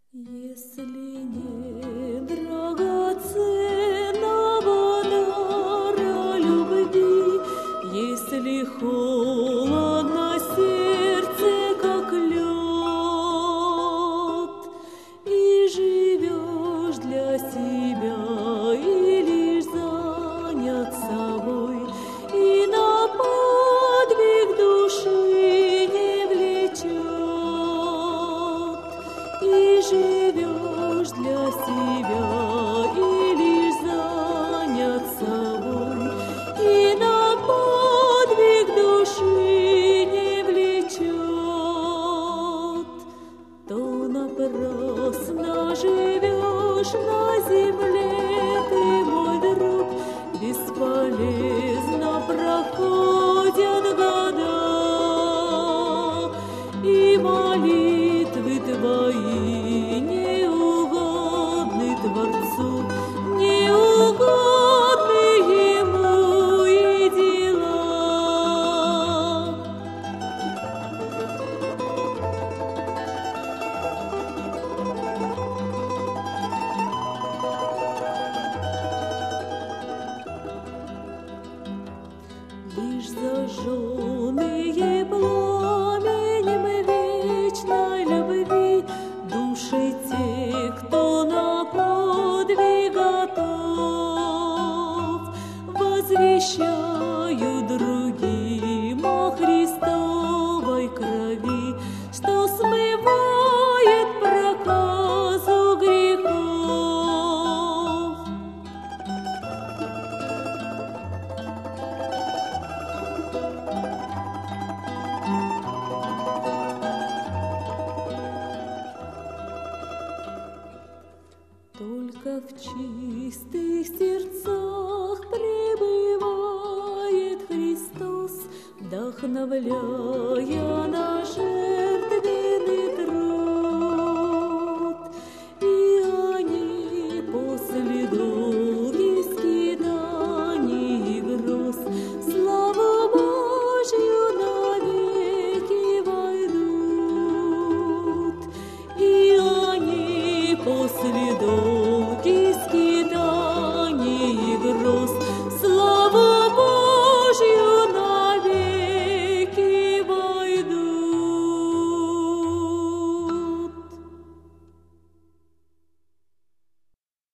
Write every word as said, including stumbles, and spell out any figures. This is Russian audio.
Если нет драгоценного дара любви, если холодно сердце, как лед, и живешь для себя, и лишь занят собой, и на подвиг души не влечет, и живешь для себя, и лишь занят собой, и на подвиг души не влечет, то напрасно живешь на земле ты, мой друг, бесполезно проходят года, и молитвы твои не угодны Творцу, не угодны Ему и дела. Лишь зажженные пламенем вечной любви души тех, кто на подвиг готов, возвещают другим о Христовой крови, что смывает проказу грехов. Только в чистых сердцах пребывает Христос, вдохновляя